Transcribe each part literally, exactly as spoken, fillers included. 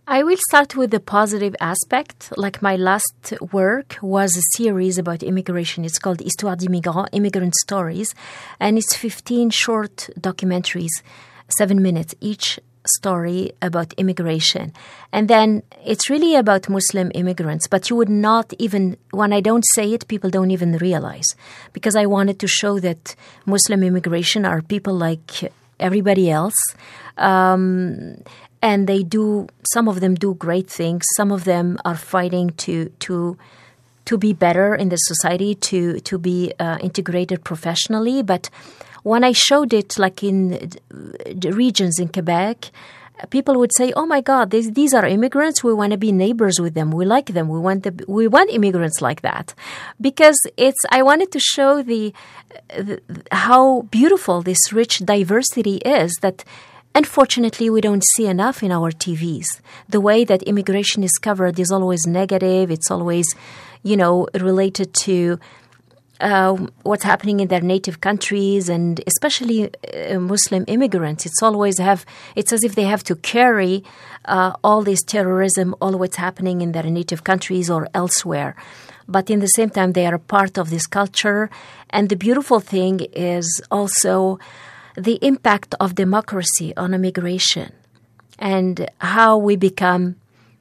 I will start with the positive aspect. Like my last work was a series about immigration. It's called Histoire d'immigrants, Immigrant Stories. And it's fifteen short documentaries, seven minutes each story about immigration. And then it's really about Muslim immigrants. But you would not even, when I don't say it, people don't even realize. Because I wanted to show that Muslim immigration are people like everybody else. Um... And they do, some of them do great things. Some of them are fighting to to to be better in the society, to, to be uh, integrated professionally. But when I showed it, like in the regions in Quebec, people would say, oh my God, these, these are immigrants. We want to be neighbors with them. We like them. We want the, we want immigrants like that. Because it's, I wanted to show the, the how beautiful this rich diversity is that unfortunately, we don't see enough in our T Vs. The way that immigration is covered is always negative. It's always, you know, related to uh, what's happening in their native countries, and especially uh, Muslim immigrants. It's always have. It's as if they have to carry uh, all this terrorism, all what's happening in their native countries or elsewhere. But in the same time, they are a part of this culture. And the beautiful thing is also the impact of democracy on immigration and how we become,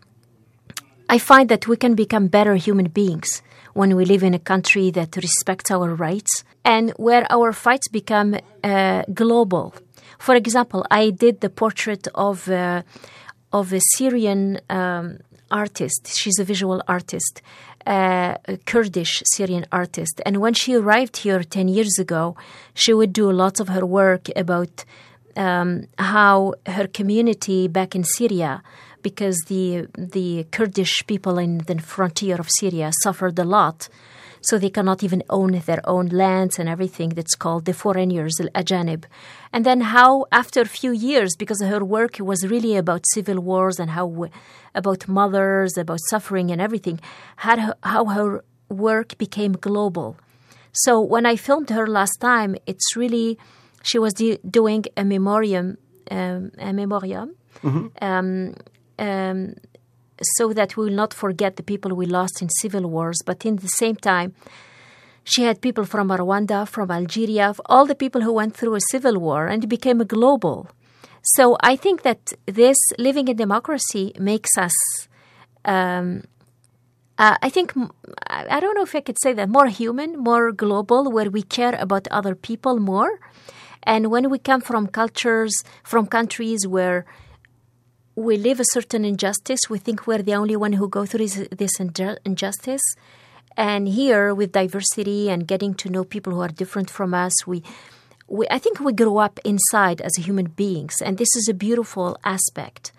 I find that we can become better human beings when we live in a country that respects our rights and where our fights become uh, global. For example, I did the portrait of, uh, of a Syrian um, artist. She's a visual artist. Uh, a Kurdish Syrian artist. And when she arrived here ten years ago, she would do lots of her work about um, how her community back in Syria, because the the Kurdish people in the frontier of Syria suffered a lot, so they cannot even own their own lands and everything. That's called the foreigners, al-ajanib. And then how, after a few years, because her work was really about civil wars and how about mothers, about suffering and everything, how, how her work became global. So when I filmed her last time, it's really, she was de- doing a memoriam, um, a memoriam, mm-hmm. um, um, so that we will not forget the people we lost in civil wars. But in the same time, she had people from Rwanda, from Algeria, all the people who went through a civil war, and it became a global. So I think that this living in democracy makes us, um, uh, I think, I don't know if I could say that, more human, more global, where we care about other people more. And when we come from cultures, from countries where we live a certain injustice, we think we're the only one who go through this, this inju- injustice. And here, with diversity and getting to know people who are different from us, we, we I think we grow up inside as human beings. And this is a beautiful aspect